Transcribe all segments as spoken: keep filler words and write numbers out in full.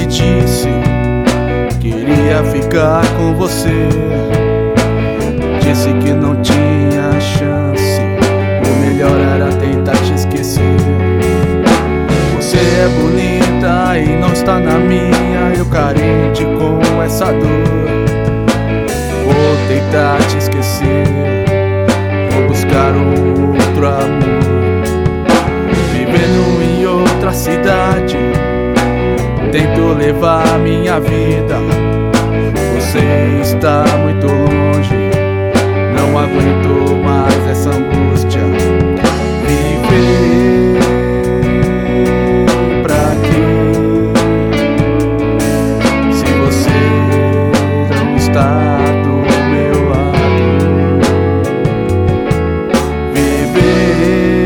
me disse que queria ficar com você. Disse que não tinha chance, o melhor era tentar te esquecer. Você é bonita e não está na minha, eu carente com essa dor. Vou tentar te esquecer, vou buscar um outro amor. Vivendo em outra cidade, tento levar minha vida. Você está muito longe, não aguento mais essa angústia. Viver pra quê? Se você não está do meu lado. Viver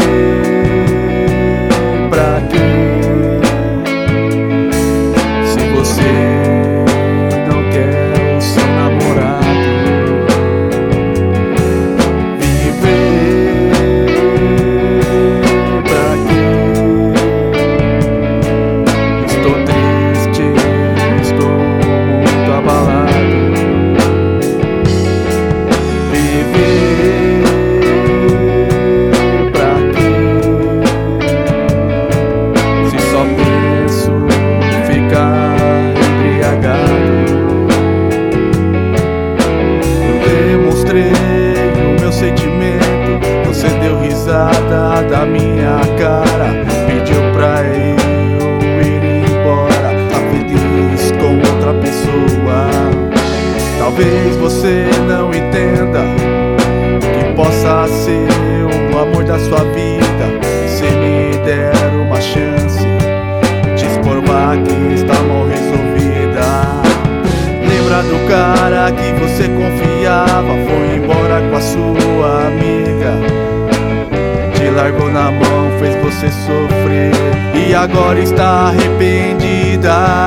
pra quê? Se você não quer o seu namorado. O meu sentimento, você deu risada da minha cara, pediu pra eu ir embora, tá feliz com outra pessoa. Talvez você não entenda que possa ser o amor da sua vida, se me der uma chance de provar que está mal resolvida. Lembra do cara que você confiava, foi embora com a sua amiga, te largou na mão, fez você sofrer e agora está arrependida.